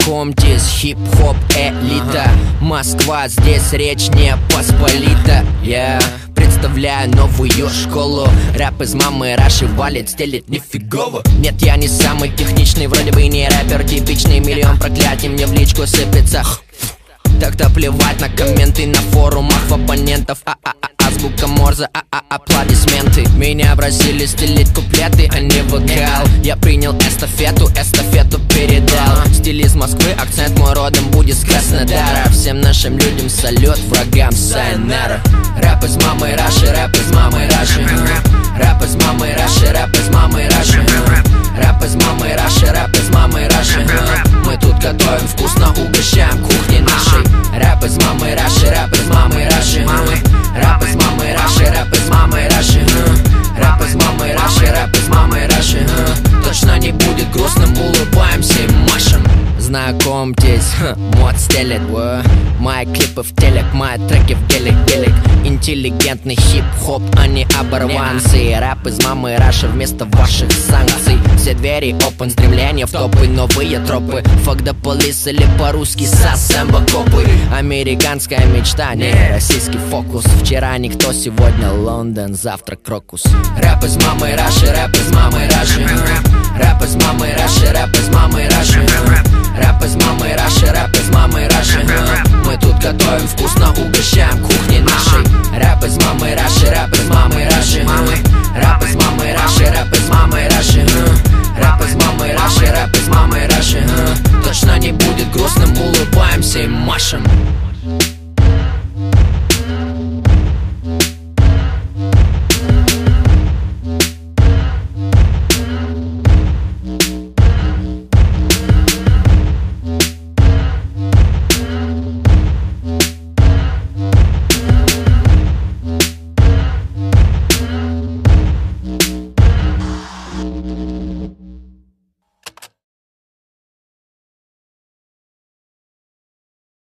Знакомьтесь, хип-хоп элита. Москва, здесь речь не посполита. Я представляю новую школу. Рэп из мамы Раши валит, стелит нифигово. Нет, я не самый техничный, вроде бы не рэпер типичный. Миллион проклятий мне в личку сыпется. Так-то плевать на комменты на форумах оппонентов. Азбука Морзе, аплодисменты. Меня просили стелить куплеты, а не вокал. Я принял эстафету передал. Стиль из Москвы, акцент мой родом будет с Краснодара. Всем нашим людям салют, врагам сайонара. Рэп из мамы Раши, рэп из мамы Раши. Рэп из мамы Раши, рэп из мамы Раши. Рэп из мамы Раши, рэп из мамы Раши. Мы тут готовим вкусно, угощаем кухни нашей. Рэп из мамы Раши, рэп из мамы Раши. Рэп из мамы Раши, рэп из мамы Раши. Рэп из мамы Раши, рэп из мамы Раши. Точно не будет грустным, улыбаемся и машем. Знакомьтесь, мод стелет. Мои клипы в телек, мои треки в гелик. Интеллигентный хип-хоп, а не оборванцы. Рэп из мамы Раши вместо ваших санкций. Все двери open, стремление в топы, новые тропы. Fuck the police или по-русски сасэмбо копы. Американская мечта, не российский фокус. Вчера никто, сегодня Лондон, завтра Крокус. Рэп из мамы Раши, рэп из мамы Раши. Рэп из мамы Раши, рэп из мамы Раши. Рэп из мамы Раши, рэп из мамы Раши. Мы тут готовим вкусно, угощаем кухни нашей. Рэп из мамы Раши, рэп из мамы Раши. Рэп из мамы Раши, рэп из мамы Раши. Рэп из мамы Раши, рэп из мамы Раши. Точно не будет грустным, улыбаемся и машем.